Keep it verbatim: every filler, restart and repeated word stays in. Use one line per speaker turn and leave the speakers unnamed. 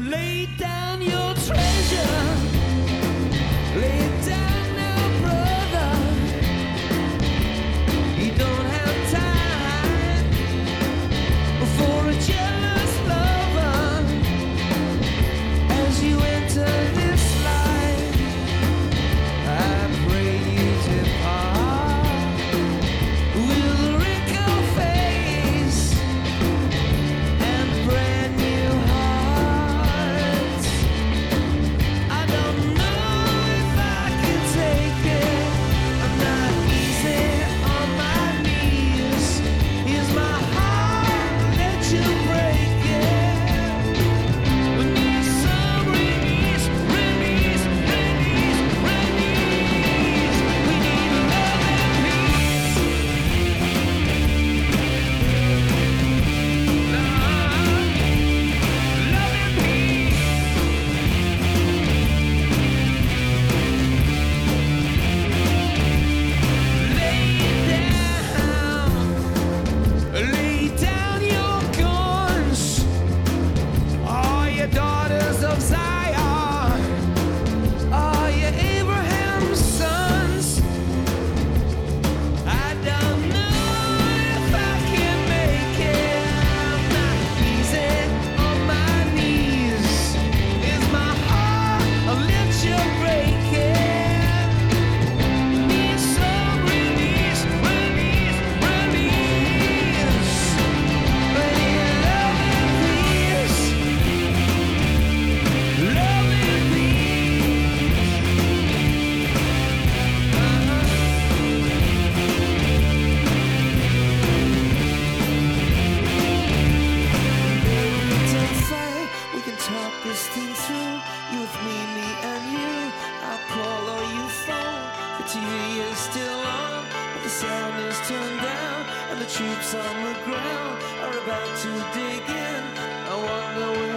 Lay down your treasure. Lay it down now, brother. You don't have time for a jealous lover. As you enter this life, I pray you depart with a wrinkled face and brand new heart. I don't know if I can take it. I'm not easy on my knees. Here's my heart, let you break it. We need some release, release, release, release. We need love and peace. Love and peace. Lay down, lay down your guns, all you daughters of Zion, all you Abraham's sons. I don't know if I can make it. I'm not easy on my knees. Is my heart, I'll let you break it. Need some release, release, release. But in love and peace, love and peace. Don't fight, we can talk this thing through. You with me, me and you. I'll call or you phone. The T V is still on, but the sound is turned down, and the troops on the ground are about to dig in. I wonder where